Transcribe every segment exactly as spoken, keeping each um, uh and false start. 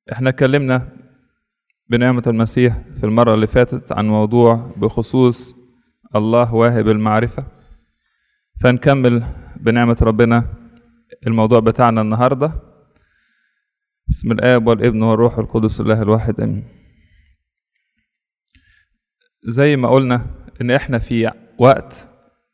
احنا اتكلمنا بنعمة المسيح في المرة اللي فاتت عن موضوع بخصوص الله واهب المعرفة، فنكمل بنعمة ربنا الموضوع بتاعنا النهاردة. بسم الآب والابن والروح القدس الله الواحد امين. زي ما قلنا ان احنا في وقت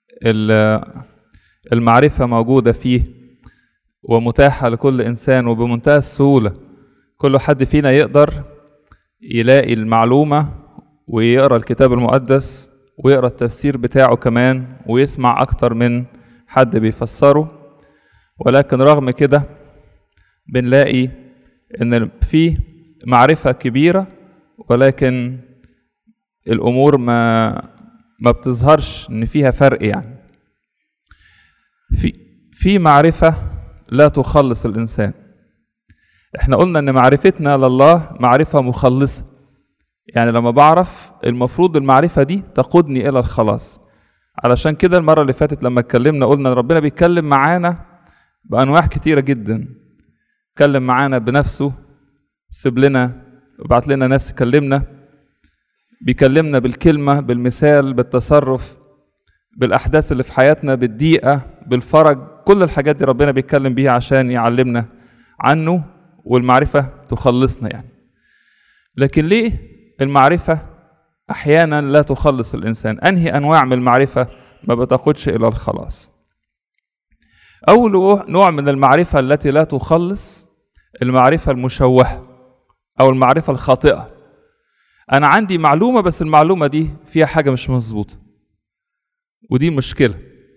المعرفة موجودة فيه ومتاحة لكل انسان وبمنتهى السهولة. كل حد فينا يقدر يلاقي المعلومة ويقرأ الكتاب المقدس ويقرأ التفسير بتاعه كمان ويسمع أكتر من حد بيفسره، ولكن رغم كده بنلاقي إن في معرفة كبيرة ولكن الأمور ما ما بتظهرش إن فيها فرق. يعني في في معرفة لا تخلص الإنسان. احنا قلنا ان معرفتنا لله معرفة مخلصة، يعني لما بعرف المفروض المعرفة دي تقودني الى الخلاص. علشان كده المرة اللي فاتت لما اتكلمنا قلنا ان ربنا بيتكلم معانا بانواع كتيرة جدا. اتكلم معانا بنفسه، سيب لنا وبعت لنا ناس تكلمنا، بيكلمنا بالكلمة، بالمثال، بالتصرف، بالاحداث اللي في حياتنا، بالدقيقة، بالفرج. كل الحاجات دي ربنا بيتكلم بيها عشان يعلمنا عنه والمعرفة تخلصنا يعني. لكن ليه المعرفة أحيانا لا تخلص الإنسان؟ أنهي أنواع من المعرفة ما بتقودش إلى الخلاص؟ أول نوع من المعرفة التي لا تخلص المعرفة المشوهة أو المعرفة الخاطئة. أنا عندي معلومة بس المعلومة دي فيها حاجة مش مظبوطة، ودي مشكلة.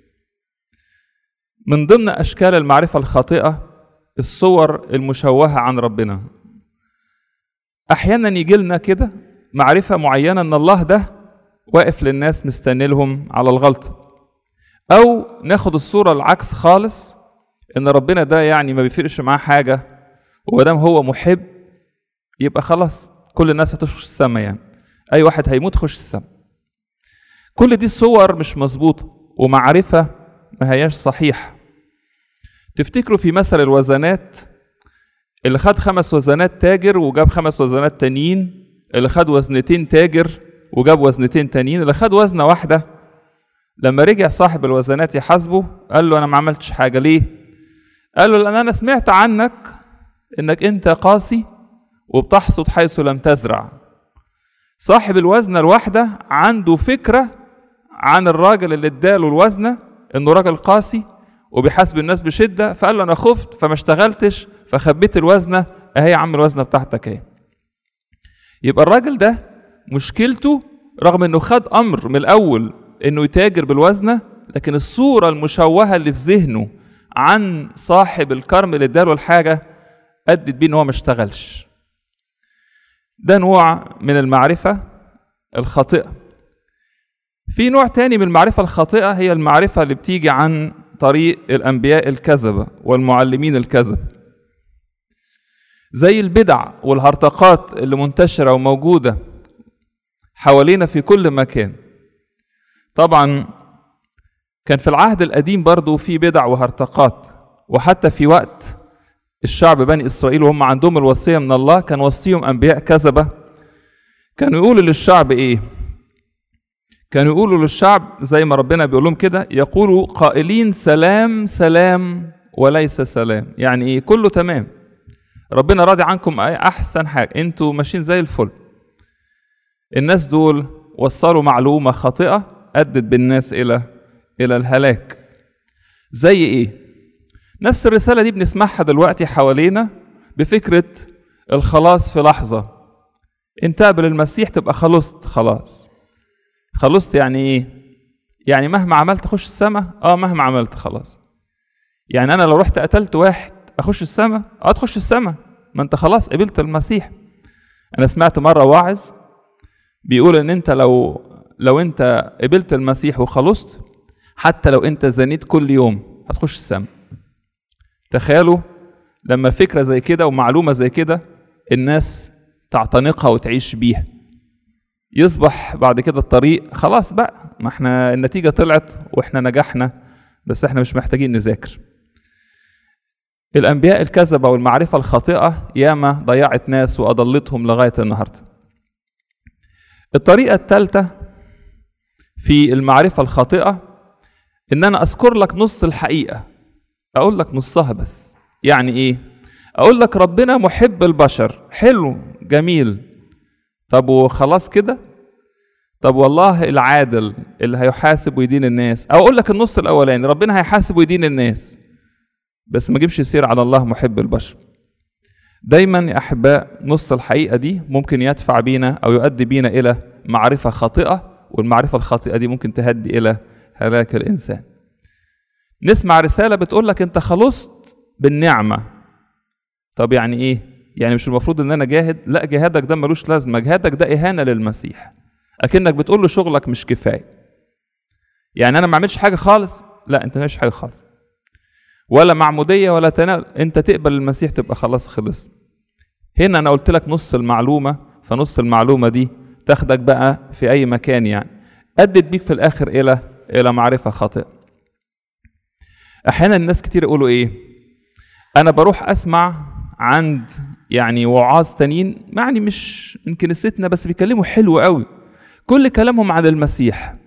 من ضمن أشكال المعرفة الخاطئة الصور المشوهة عن ربنا. أحيانا يجي لنا كده معرفة معينة إن الله ده واقف للناس مستني لهم على الغلطة، أو ناخد الصورة العكس خالص إن ربنا ده يعني ما بيفرقش معاه حاجة، ومادام هو محب يبقى خلاص كل الناس هتخش السما، يعني أي واحد هيموت يخش السما. كل دي صور مش مظبوطة ومعرفة ما هياش صحيح. تفتكروا في مثل الوزنات، اللي خد خمس وزنات تاجر وجاب خمس وزنات تانيين، اللي خد وزنتين تاجر وجاب وزنتين تانيين، اللي خد وزنة واحدة لما رجع صاحب الوزنات يحاسبه قال له أنا ما عملتش حاجة. ليه؟ قال له لأن أنا سمعت عنك إنك أنت قاسي وبتحصد حيث لم تزرع. صاحب الوزنة الواحدة عنده فكرة عن الراجل اللي اداله الوزنة إنه راجل قاسي وبيحاسب الناس بشدة، فقال له أنا خفت فما اشتغلتش فخبيت الوزنة، أهي يا عم الوزنة بتاعتك اهي. يبقى الراجل ده مشكلته رغم إنه خد أمر من الأول إنه يتاجر بالوزنة، لكن الصورة المشوهة اللي في ذهنه عن صاحب الكرم اللي اداله الحاجة أدت بيه إن هو ما اشتغلش. ده نوع من المعرفة الخاطئة. في نوع تاني من المعرفة الخاطئة هي المعرفة اللي بتيجي عن طريق الأنبياء الكذبة والمعلمين الكذب، زي البدع والهرطقات اللي منتشرة وموجودة حوالينا في كل مكان. طبعا كان في العهد القديم برضو في بدع وهرطقات، وحتى في وقت الشعب بني إسرائيل وهم عندهم الوصية من الله كان وصيهم أنبياء كذبة. كانوا يقولوا للشعب إيه؟ كانوا يقولوا للشعب زي ما ربنا بيقول لهم كده، يقولوا قائلين سلام سلام وليس سلام. يعني ايه؟ كله تمام، ربنا راضي عنكم، احسن حاجه، انتوا ماشيين زي الفل. الناس دول وصلوا معلومه خاطئه ادت بالناس الى الى الهلاك. زي ايه؟ نفس الرساله دي بنسمعها دلوقتي حوالينا بفكره الخلاص في لحظه. انت قابل المسيح تبقى خلصت خلاص. خلصت يعني ايه؟ يعني مهما عملت تخش السما؟ اه مهما عملت خلاص. يعني انا لو رحت قتلت واحد اخش السما؟ اه تخش السما، ما انت خلاص قبلت المسيح. انا سمعت مره واعظ بيقول ان انت لو لو انت قبلت المسيح وخلصت، حتى لو انت زنيت كل يوم هتخش السما. تخيلوا لما فكره زي كده ومعلومه زي كده الناس تعتنقها وتعيش بيها، يصبح بعد كده الطريق خلاص بقى، ما احنا النتيجة طلعت واحنا نجحنا، بس احنا مش محتاجين نذاكر. الأنبياء الكذبة والمعرفة الخاطئة ياما ضيعت ناس وأضلتهم لغاية النهاردة. الطريقة الثالثة في المعرفة الخاطئة إن أنا أذكر لك نص الحقيقة، أقول لك نصها بس. يعني إيه؟ أقول لك ربنا محب البشر، حلو جميل، طب وخلاص كده؟ طب والله العادل اللي هيحاسب ويدين الناس، أو أقول لك النص الأولاني ربنا هيحاسب ويدين الناس، بس ما جيبش يصير على الله محب البشر. دايما يا أحباء نص الحقيقة دي ممكن يدفع بينا أو يؤدي بينا إلى معرفة خاطئة، والمعرفة الخاطئة دي ممكن تهدي إلى هلاك الإنسان. نسمع رسالة بتقول لك أنت خلصت بالنعمة. طب يعني إيه؟ يعني مش المفروض إن أنا جاهد؟ لا، جهادك ده ملوش لازمة، جهادك ده إهانة للمسيح، أكنك بتقول له شغلك مش كفاية. يعني أنا ما أعملش حاجة خالص؟ لا، أنت ما عملتش حاجة خالص، ولا معمودية ولا تناول، أنت تقبل المسيح تبقى خلاص خلصت. هنا أنا قلت لك نص المعلومة، فنص المعلومة دي تاخدك بقى في أي مكان، يعني أدت بيك في الآخر إلى إلى معرفة خاطئة. أحيانا الناس كتير يقولوا إيه؟ أنا بروح أسمع عند يعني وعاظ تانيين، يعني مش من كنيستنا، بس بيكلموا حلو قوي، كل كلامهم عن المسيح،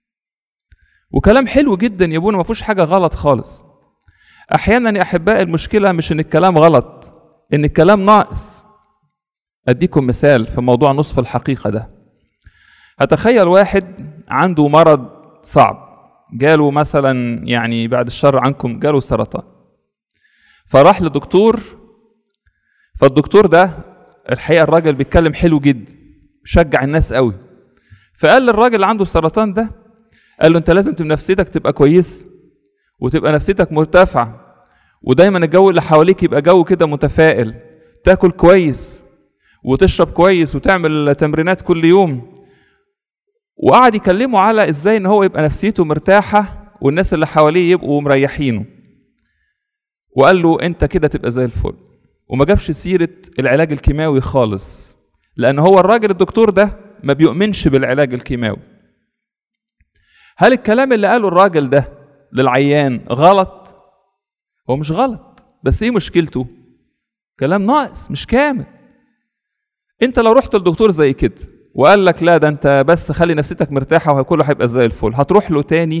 وكلام حلو جدا يا ابونا، ما فيهوش حاجة غلط خالص. أحيانا يا أحباء المشكلة مش إن الكلام غلط، إن الكلام ناقص. أديكم مثال في موضوع نصف الحقيقة ده. هتخيل واحد عنده مرض صعب، جاله مثلا يعني بعد الشر عنكم جاله سرطان، فراح لدكتور، فالدكتور ده الحقيقة الراجل بيتكلم حلو جدا، شجع الناس قوي، فقال للراجل اللي عنده السرطان ده، قال له أنت لازم تبقى نفسيتك تبقى كويس، وتبقى نفسيتك مرتفعة، ودايما الجو اللي حواليك يبقى جو كده متفائل، تاكل كويس وتشرب كويس وتعمل تمرينات كل يوم. وقعد يكلمه على ازاي ان هو يبقى نفسيته مرتاحة والناس اللي حواليه يبقوا مريحينه، وقال له انت كده تبقى زي الفل. وما جابش سيرة العلاج الكيماوي خالص، لان هو الراجل الدكتور ده ما بيؤمنش بالعلاج الكيماوي. هل الكلام اللي قاله الراجل ده للعيان غلط؟ هو مش غلط، بس ايه مشكلته؟ كلام ناقص مش كامل. انت لو رحت للدكتور زي كده وقال لك لا ده انت بس خلي نفسيتك مرتاحة وكله هيبقى زي الفل، هتروح له تاني؟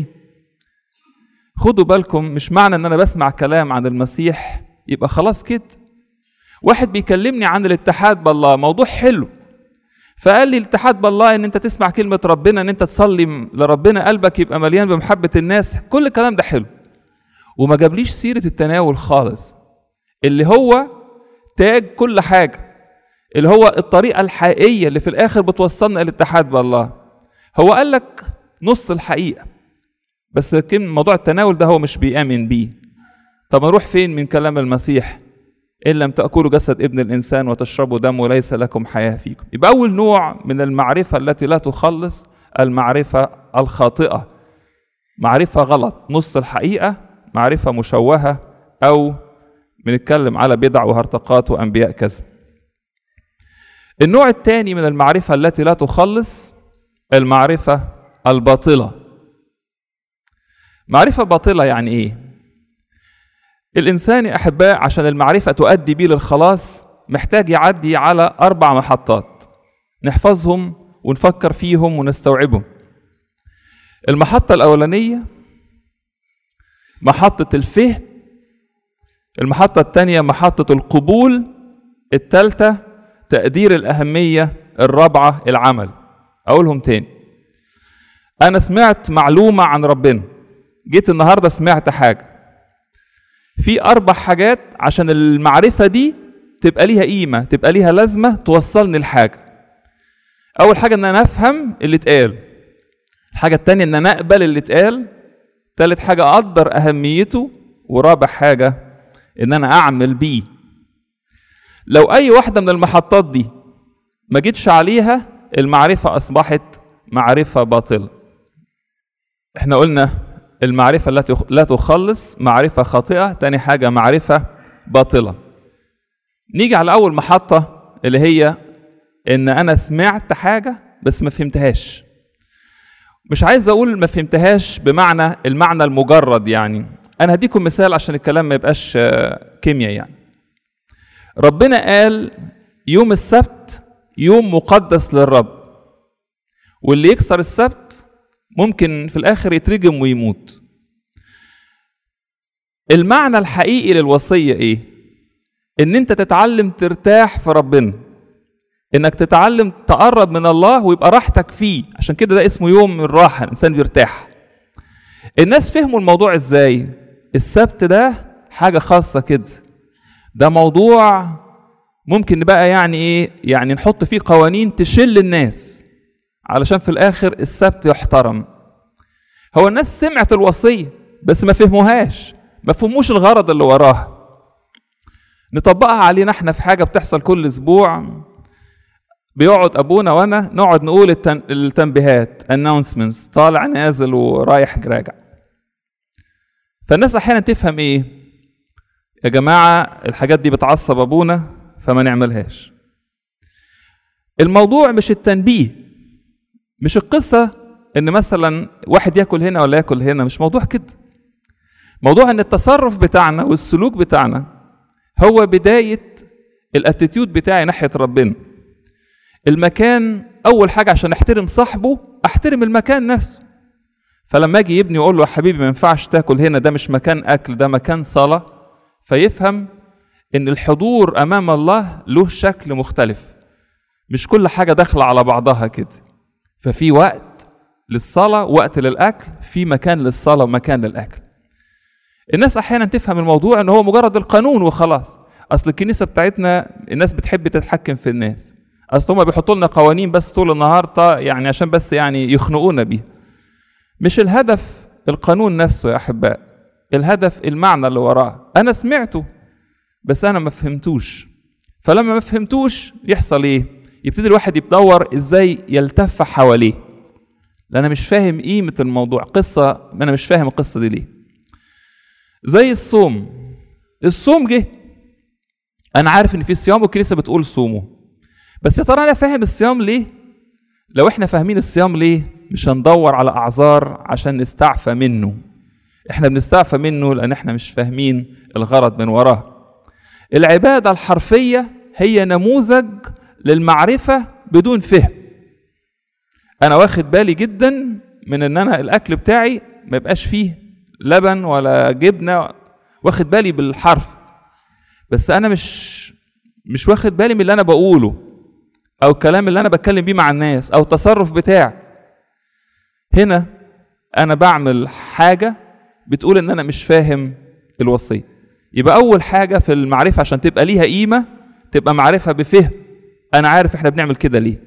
خدوا بالكم، مش معنى ان انا بسمع كلام عن المسيح يبقى خلاص كده. واحد بيكلمني عن الاتحاد بالله، موضوع حلو، فقال لي الاتحاد بالله ان انت تسمع كلمة ربنا، ان انت تصلي لربنا، قلبك يبقى مليان بمحبة الناس، كل الكلام ده حلو، وما جابليش سيرة التناول خالص، اللي هو تاج كل حاجة، اللي هو الطريقة الحقيقية اللي في الآخر بتوصلنا إلى الاتحاد بالله. هو قال لك نص الحقيقة، بس لكن موضوع التناول ده هو مش بيآمن بيه. طب نروح فين من كلام المسيح؟ إن لم تأكلوا جسد ابن الإنسان وتشربوا دمه ليس لكم حياة فيكم. يبقى أول نوع من المعرفة التي لا تخلص المعرفة الخاطئة، معرفة غلط، نص الحقيقة، معرفة مشوهة، أو بنتكلم على بدع وهرطقات وأنبياء كذا. النوع الثاني من المعرفة التي لا تخلص المعرفة الباطلة. معرفة باطلة يعني إيه؟ الإنسان يا أحباء عشان المعرفة تؤدي بيه للخلاص محتاج يعدي على أربع محطات نحفظهم ونفكر فيهم ونستوعبهم. المحطة الأولانية محطة الفهم، المحطة الثانية محطة القبول، الثالثة تقدير الأهمية، الرابعة العمل. أقولهم تاني، أنا سمعت معلومة عن ربنا، جيت النهاردة سمعت حاجة، في أربع حاجات عشان المعرفة دي تبقى ليها قيمة، تبقى ليها لازمة، توصلني لحاجة. أول حاجة إن أنا أفهم اللي اتقال، الحاجة التانية إن أنا أقبل اللي اتقال، تالت حاجة أقدر أهميته، ورابع حاجة إن أنا أعمل بيه. لو أي واحدة من المحطات دي ما جيتش عليها المعرفة أصبحت معرفة باطلة. إحنا قلنا المعرفة التي لا تخلص معرفة خاطئة، تاني حاجة معرفة باطلة. نيجي على أول محطة اللي هي إن أنا سمعت حاجة بس ما فهمتهاش. مش عايز أقول ما فهمتهاش بمعنى المعنى المجرد، يعني انا هديكم مثال عشان الكلام ما يبقاش كيمياء. يعني ربنا قال يوم السبت يوم مقدس للرب، واللي يكسر السبت ممكن في الاخر يترجم ويموت. المعنى الحقيقي للوصية ايه؟ ان انت تتعلم ترتاح في ربنا، انك تتعلم تقرب من الله ويبقى راحتك فيه. عشان كده ده اسمه يوم الراحة، الانسان بيرتاح. الناس فهموا الموضوع ازاي؟ السبت ده حاجة خاصة كده، ده موضوع ممكن بقى يعني ايه، يعني نحط فيه قوانين تشل الناس علشان في الاخر السبت يحترم. هو الناس سمعت الوصية بس ما فهموهاش، ما فهموش الغرض اللي وراها. نطبقها علينا احنا في حاجة بتحصل كل اسبوع. بيقعد ابونا وانا نقعد نقول التن... التنبيهات announcements، طالع نازل ورايح راجع. فالناس احيانا تفهم ايه؟ يا جماعة الحاجات دي بتعصب ابونا فما نعملهاش. الموضوع مش التنبيه، مش القصة ان مثلا واحد ياكل هنا ولا ياكل هنا، مش موضوع كده. موضوع ان التصرف بتاعنا والسلوك بتاعنا هو بداية الاتيتيود بتاعي ناحية ربنا. المكان اول حاجة عشان احترم صاحبه احترم المكان نفسه. فلما اجي يبني واقول له يا حبيبي ما ينفعش تاكل هنا، ده مش مكان اكل، ده مكان صلاة، فيفهم ان الحضور امام الله له شكل مختلف، مش كل حاجة داخلة على بعضها كده. ففي وقت للصلاة، وقت للاكل، في مكان للصلاة ومكان للاكل. الناس احيانا تفهم الموضوع ان هو مجرد القانون وخلاص. اصل الكنيسة بتاعتنا الناس بتحب تتحكم في الناس، اصل هم بيحطوا لنا قوانين بس طول النهار يعني عشان بس يعني يخنقونا بيها. مش الهدف القانون نفسه يا احباء، الهدف المعنى اللي وراه. انا سمعته بس انا ما فهمتوش. فلما ما فهمتوش يحصل ايه؟ يبتدي الواحد يدور ازاي يلتف حواليه، لان انا مش فاهم قيمة الموضوع. قصة انا مش فاهم القصة دي ليه. زي الصوم. الصوم جه، انا عارف ان في صيام والكنيسة بتقول صوموا، بس يا ترى انا فاهم الصيام ليه؟ لو احنا فاهمين الصيام ليه مش هندور على اعذار عشان نستعفى منه. احنا بنستعفى منه لان احنا مش فاهمين الغرض من وراه. العبادة الحرفية هي نموذج للمعرفة بدون فهم. انا واخد بالي جدا من ان انا الاكل بتاعي ما يبقاش فيه لبن ولا جبنة، واخد بالي بالحرف، بس انا مش مش واخد بالي من اللي انا بقوله او الكلام اللي انا بتكلم بيه مع الناس او التصرف بتاعي. هنا انا بعمل حاجة بتقول ان انا مش فاهم الوصية. يبقى اول حاجة في المعرفة عشان تبقى ليها قيمة تبقى معرفة بفهم، انا عارف احنا بنعمل كده ليه.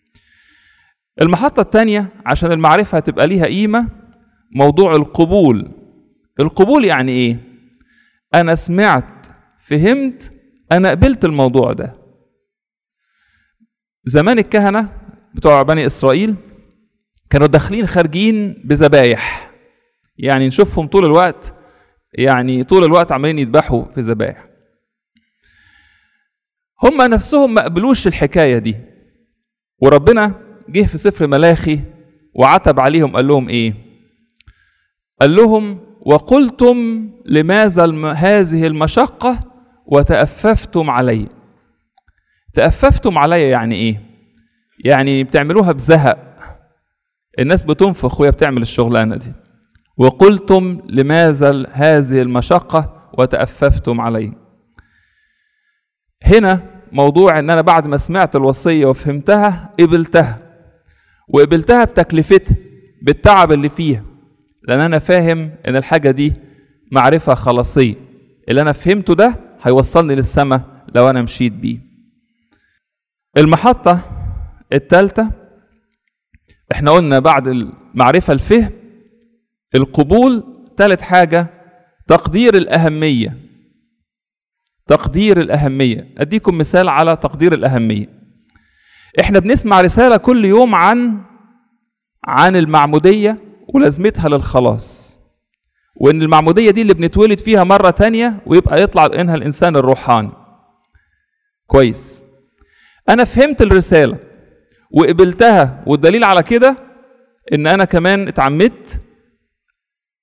المحطة التانية عشان المعرفة تبقى ليها قيمة موضوع القبول. القبول يعني ايه؟ انا سمعت، فهمت، انا قبلت الموضوع ده. زمان الكهنة بتوع بني اسرائيل كانوا داخلين خارجين بذبايح، يعني نشوفهم طول الوقت، يعني طول الوقت عمالين يذبحوا في ذبايح. هم نفسهم ما قبلوش الحكاية دي، وربنا جه في سفر ملاخي وعتب عليهم. قال لهم ايه؟ قال لهم وقلتم لماذا هذه المشقة وتأففتم علي. تأففتم علي يعني ايه؟ يعني بتعملوها بزهق، الناس بتنفخ وهي بتعمل الشغلانة دي. وقلتم لماذا هذه المشقة وتأففتم علي. هنا موضوع ان انا بعد ما سمعت الوصية وفهمتها قبلتها، وقبلتها بتكلفتها، بالتعب اللي فيها، لان انا فاهم ان الحاجة دي معرفة خلاصية، اللي انا فهمته ده هيوصلني للسماء لو انا مشيت بيه. المحطة الثالثة احنا قلنا بعد المعرفة الفهم، القبول. ثالث حاجة تقدير الأهمية. تقدير الأهمية. أديكم مثال على تقدير الأهمية. احنا بنسمع رسالة كل يوم عن عن المعمودية ولازمتها للخلاص، وإن المعمودية دي اللي بنتولد فيها مرة تانية ويبقى يطلع إنها الإنسان الروحاني. كويس، أنا فهمت الرسالة وقبلتها، والدليل على كده إن أنا كمان اتعمدت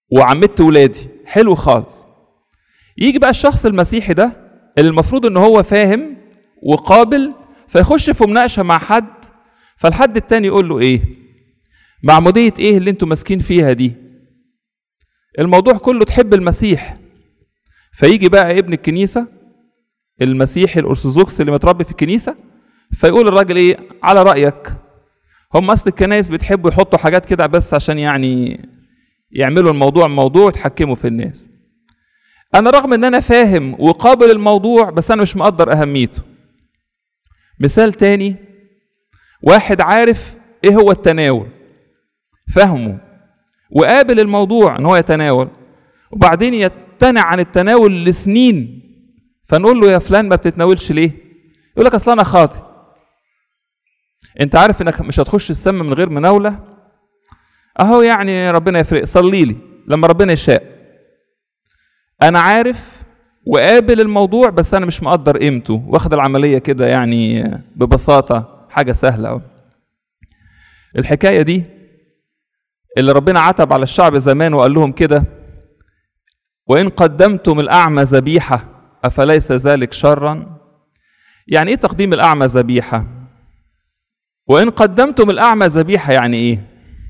وعمدت ولادي، حلو خالص. يجي بقى الشخص المسيحي ده اللي المفروض ان هو فاهم وقابل، فيخش في مناقشه مع حد، فالحد التاني يقول له ايه؟ معموديه ايه اللي انتوا ماسكين فيها دي؟ الموضوع كله تحب المسيح. فيجي بقى ابن الكنيسه المسيحي الارثوذكس اللي متربي في الكنيسه، فيقول الراجل ايه؟ على رايك، هم اصل الكنايس بتحبوا يحطوا حاجات كده بس عشان يعني يعملوا الموضوع موضوع يتحكموا في الناس. انا رغم ان انا فاهم وقابل الموضوع بس انا مش مقدر اهميته. مثال تاني، واحد عارف ايه هو التناول، فهمه وقابل الموضوع ان هو يتناول، وبعدين يمتنع عن التناول لسنين، فنقول له يا فلان ما بتتناولش ليه؟ يقول لك اصل انا خاطئ. انت عارف انك مش هتخش السم من غير مناوله؟ اهو يعني ربنا يفرق، صلي لي لما ربنا يشاء. انا عارف وقابل الموضوع بس انا مش مقدر قيمته، واخد العمليه كده يعني ببساطه، حاجه سهله قوي. الحكايه دي اللي ربنا عتب على الشعب زمان وقال لهم كده: وان قدمتم الاعمى ذبيحه افليس ذلك شرا؟ يعني ايه تقديم الاعمى ذبيحه؟ وان قدمتم الاعمى ذبيحه يعني ايه؟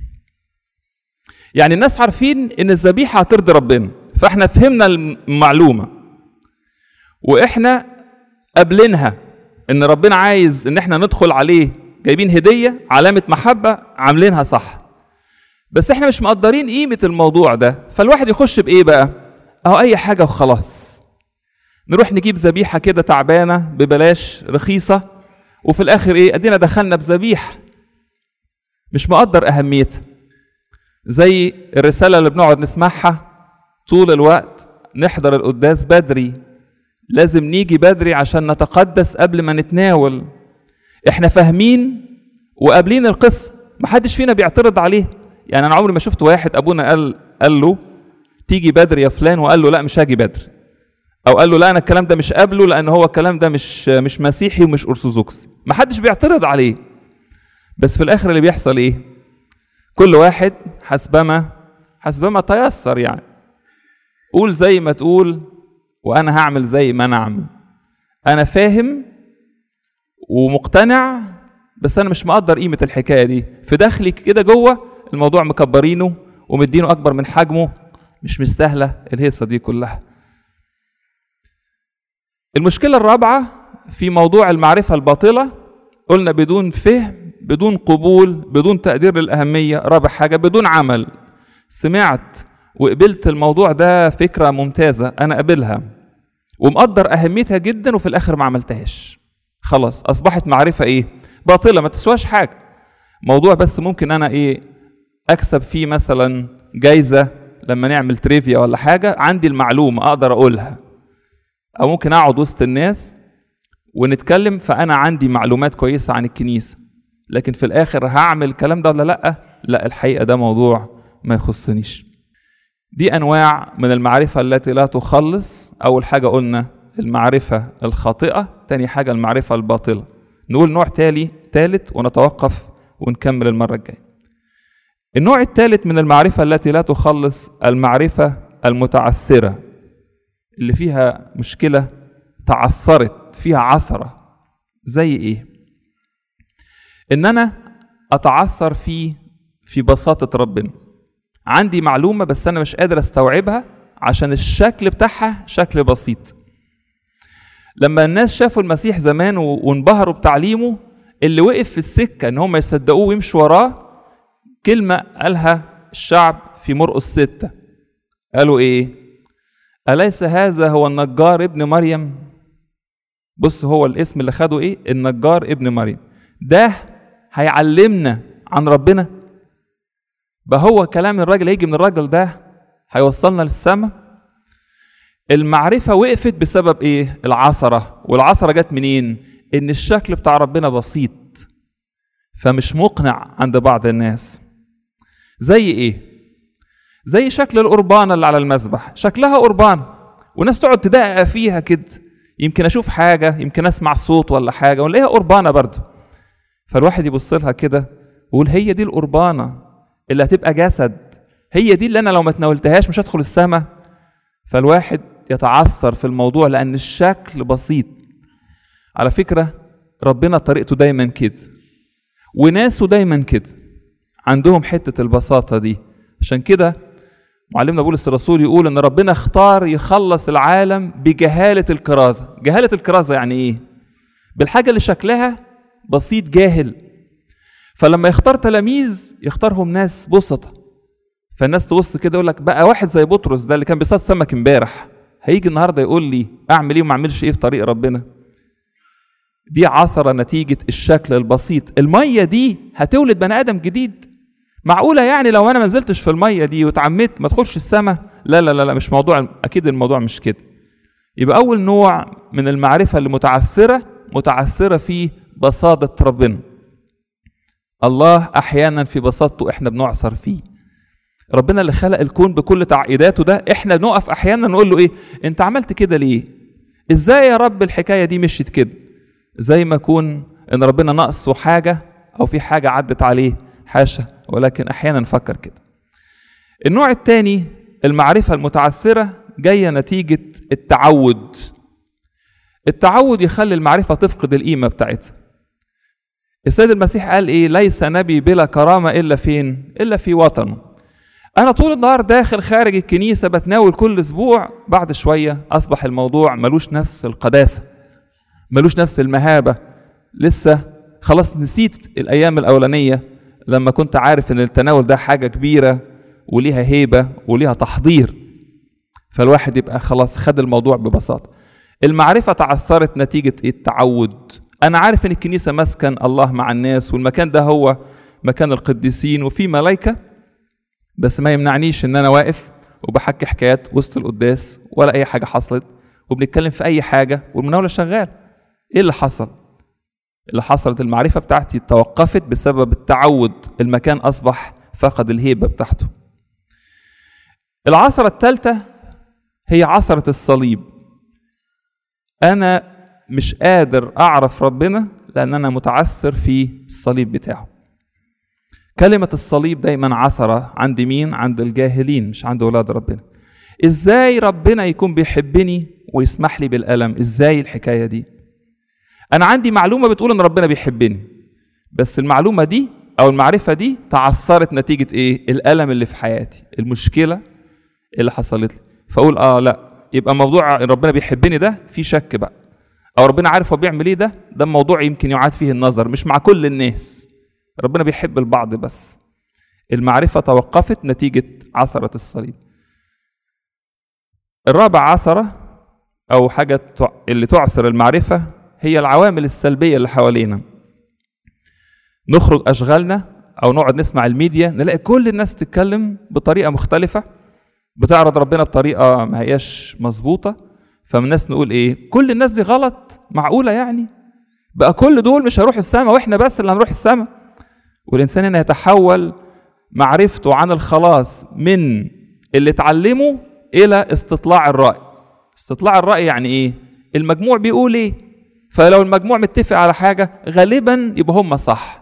يعني الناس عارفين ان الذبيحه هترضي ربنا، فاحنا فهمنا المعلومه واحنا قابلينها ان ربنا عايز ان احنا ندخل عليه جايبين هديه علامه محبه، عاملينها صح، بس احنا مش مقدرين قيمه الموضوع ده. فالواحد يخش بايه بقى؟ اهو اي حاجه وخلاص، نروح نجيب ذبيحه كده تعبانه ببلاش رخيصه، وفي الاخر ايه؟ ادينا دخلنا بذبيحه مش مقدر اهميتها. زي الرساله اللي بنقعد نسمعها طول الوقت: نحضر القداس بدري، لازم نيجي بدري عشان نتقدس قبل ما نتناول. احنا فاهمين وقابلين القصه، محدش فينا بيعترض عليه. يعني انا عمري ما شفت واحد ابونا قال قال له تيجي بدري يا فلان وقال له لا مش هاجي بدري، او قال له لا انا الكلام ده مش قابله لان هو الكلام ده مش مش مسيحي ومش ارثوذكسي. محدش بيعترض عليه، بس في الاخر اللي بيحصل ايه؟ كل واحد حسبما حسبما تيسر. يعني قول زي ما تقول وانا هعمل زي ما انا اعمل. انا فاهم ومقتنع بس انا مش مقدر قيمه الحكايه دي، في داخلي كده جوه الموضوع مكبرينه ومدينه اكبر من حجمه، مش مستاهله الهيصه دي كلها. المشكله الرابعه في موضوع المعرفه الباطله، قلنا بدون فهم، بدون قبول، بدون تقدير للاهميه. رابع حاجه بدون عمل. سمعت وقبلت الموضوع ده فكره ممتازه، انا قابلها ومقدر اهميتها جدا، وفي الاخر ما عملتهاش، خلاص اصبحت معرفه ايه؟ باطله، ما تسواش حاجه. موضوع بس ممكن انا ايه اكسب فيه مثلا جايزه لما نعمل تريفيا ولا حاجه، عندي المعلومه اقدر اقولها، او ممكن اقعد وسط الناس ونتكلم فانا عندي معلومات كويسه عن الكنيسه، لكن في الاخر هعمل الكلام ده ولا لا؟ لا، الحقيقه ده موضوع ما يخصنيش. دي انواع من المعرفه التي لا تخلص. اول حاجه قلنا المعرفه الخاطئه، تاني حاجه المعرفه الباطله. نقول نوع تالي ثالث ونتوقف ونكمل المره الجايه. النوع الثالث من المعرفه التي لا تخلص المعرفه المتعثره، اللي فيها مشكله، تعثرت فيها عثره. زي ايه؟ ان انا اتعثر في في بساطه ربنا. عندي معلومه بس انا مش قادر استوعبها عشان الشكل بتاعها شكل بسيط. لما الناس شافوا المسيح زمان وانبهروا بتعليمه، اللي وقف في السكه ان هم يصدقوه ويمشوا وراه كلمه قالها الشعب في مرقس ستة. قالوا ايه؟ أليس هذا هو النجار ابن مريم؟ بص، هو الاسم اللي خده ايه؟ النجار ابن مريم. ده هيعلمنا عن ربنا؟ بقى هو كلام الراجل هيجي من الراجل ده هيوصلنا للسماء؟ المعرفة وقفت بسبب ايه؟ العثرة. والعثرة جت منين؟ ان الشكل بتاع ربنا بسيط فمش مقنع عند بعض الناس. زي ايه؟ زي شكل القربانة اللي على المذبح، شكلها قربانة وناس تقعد تدقق فيها كده، يمكن اشوف حاجة، يمكن اسمع صوت ولا حاجة ونلاقيها قربانة برضه. فالواحد يبص لها كده ويقول هي دي القربانة اللي هتبقى جسد، هي دي اللي انا لو ما تناولتهاش مش هدخل السماء. فالواحد يتعثر في الموضوع لان الشكل بسيط. على فكرة ربنا طريقته دايما كده، وناسه دايما كده، عندهم حتة البساطة دي. عشان كده معلمنا بولس الرسول يقول ان ربنا اختار يخلص العالم بجهالة الكرازة. جهالة الكرازة يعني ايه؟ بالحاجة اللي شكلها بسيط جاهل. فلما يختار تلاميذ يختارهم ناس بسطة، فالناس تبص كده يقول لك بقى واحد زي بطرس ده اللي كان بيصطاد سمك امبارح هيجي النهارده يقول لي اعمل ايه وما اعملش ايه في طريق ربنا؟ دي عثرة نتيجة الشكل البسيط. المية دي هتولد بني ادم جديد. معقولة يعني لو انا ما نزلتش في المية دي واتعمدت ما ادخلش السماء؟ لا لا لا لا، مش موضوع، اكيد الموضوع مش كده. يبقى اول نوع من المعرفة اللي متعثرة متعثرة في بساطة ربنا. الله احيانا في بساطته احنا بنعثر فيه. ربنا اللي خلق الكون بكل تعقيداته ده، احنا بنقف احيانا نقول له ايه؟ انت عملت كده ليه؟ ازاي يا رب الحكايه دي مشيت كده؟ زي ما يكون ان ربنا ناقصه حاجه او في حاجه عدت عليه، حاشا، ولكن احيانا نفكر كده. النوع الثاني المعرفه المتعثره جايه نتيجه التعود. التعود يخلي المعرفه تفقد القيمه بتاعتها. السيد المسيح قال ايه؟ ليس نبي بلا كرامه الا فين؟ الا في وطنه. أنا طول النهار داخل خارج الكنيسة بتناول كل أسبوع، بعد شوية أصبح الموضوع ملوش نفس القداسة، ملوش نفس المهابة. لسه خلاص نسيت الأيام الأولانية لما كنت عارف إن التناول ده حاجة كبيرة وليها هيبة وليها تحضير. فالواحد يبقى خلاص خد الموضوع ببساطة. المعرفة تعثرت نتيجة التعود. أنا عارف إن الكنيسة مسكن الله مع الناس، والمكان ده هو مكان القديسين وفي ملائكة، بس ما يمنعنيش ان انا واقف وبحكي حكايات وسط القداس ولا اي حاجه حصلت، وبنتكلم في اي حاجه والمناوله شغال. ايه اللي حصل؟ اللي حصلت المعرفه بتاعتي توقفت بسبب التعود. المكان اصبح فقد الهيبه بتاعته. العثره الثالثه هي عثره الصليب. انا مش قادر اعرف ربنا لان انا متعثر في الصليب بتاعه. كلمة الصليب دايما عثرة عند مين؟ عند الجاهلين، مش عند أولاد ربنا. إزاي ربنا يكون بيحبني ويسمح لي بالألم؟ إزاي الحكاية دي؟ أنا عندي معلومة بتقول إن ربنا بيحبني، بس المعلومة دي أو المعرفة دي تعثرت نتيجة إيه؟ الألم اللي في حياتي، المشكلة اللي حصلت لي. فأقول آه لا، يبقى موضوع ربنا بيحبني ده في شك بقى، أو ربنا عارف هو بيعمل إيه. ده ده موضوع يمكن يعاد فيه النظر، مش مع كل الناس. ربنا بيحب البعض بس. المعرفة توقفت نتيجة عثرة الصليب. الرابع عثرة أو حاجة اللي تعثر المعرفة هي العوامل السلبية اللي حوالينا. نخرج أشغالنا أو نقعد نسمع الميديا نلاقي كل الناس تتكلم بطريقة مختلفة، بتعرض ربنا بطريقة ما هياش مظبوطة. فمن الناس نقول إيه؟ كل الناس دي غلط؟ معقولة يعني؟ بقى كل دول مش هيروح السماء وإحنا بس اللي هنروح السماء؟ والإنسان هنا يتحول معرفته عن الخلاص من اللي اتعلمه إلى استطلاع الرأي. استطلاع الرأي يعني إيه؟ المجموع بيقول إيه؟ فلو المجموع متفق على حاجة غالبا يبقى هم صح.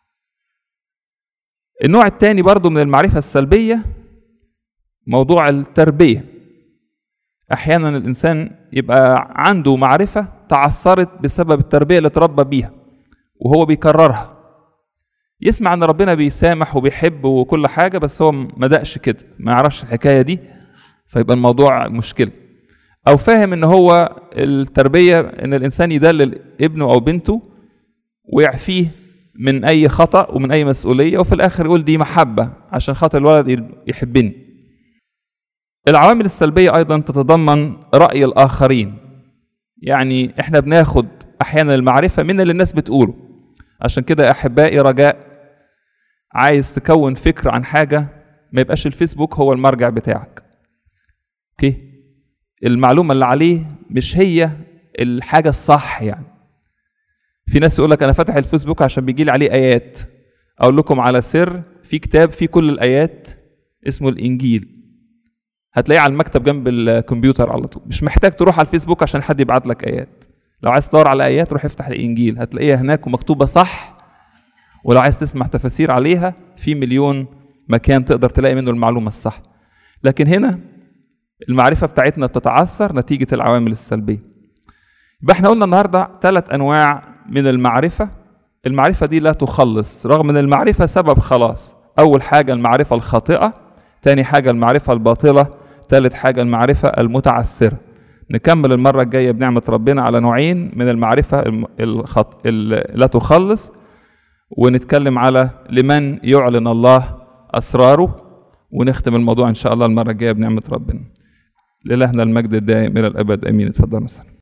النوع الثاني برضو من المعرفة السلبية موضوع التربية. أحيانا الإنسان يبقى عنده معرفة تعثرت بسبب التربية اللي اتربى بيها وهو بيكررها. يسمع ان ربنا بيسامح وبيحب وكل حاجه، بس هو ما دقش كده، ما يعرفش الحكايه دي، فيبقى الموضوع مشكله. او فاهم ان هو التربيه ان الانسان يدلل ابنه او بنته ويعفيه من اي خطا ومن اي مسؤوليه، وفي الاخر يقول دي محبه عشان خاطر الولد يحبني. العوامل السلبيه ايضا تتضمن راي الاخرين. يعني احنا بناخد احيانا المعرفه من اللي الناس بتقوله. عشان كده احبائي رجاء، عايز تكون فكر عن حاجه ما يبقاش الفيسبوك هو المرجع بتاعك. اوكي؟ المعلومه اللي عليه مش هي الحاجه الصح. يعني في ناس يقول لك انا فاتح الفيسبوك عشان بيجي لي عليه ايات. اقول لكم على سر، في كتاب فيه كل الايات اسمه الانجيل، هتلاقيه على المكتب جنب الكمبيوتر على طول. مش محتاج تروح على الفيسبوك عشان حد يبعت لك ايات. لو عايز تدور على ايات روح افتح الانجيل، هتلاقيها هناك ومكتوبه صح. ولو عايز تسمع تفاسير عليها في مليون مكان تقدر تلاقي منه المعلومة الصح. لكن هنا المعرفة بتاعتنا بتتعثر نتيجة العوامل السلبية. يبقى احنا قلنا النهاردة ثلاث أنواع من المعرفة. المعرفة دي لا تخلص رغم ان المعرفة سبب خلاص. أول حاجة المعرفة الخاطئة، تاني حاجة المعرفة الباطلة، ثالث حاجة المعرفة المتعثرة. نكمل المرة الجاية بنعمة ربنا على نوعين من المعرفة الخط... لا تخلص، ونتكلم على لمن يعلن الله أسراره، ونختم الموضوع إن شاء الله المرة الجاية بنعمة ربنا. لإلهنا المجد الدائم إلى الأبد، آمين. اتفضل نصلي.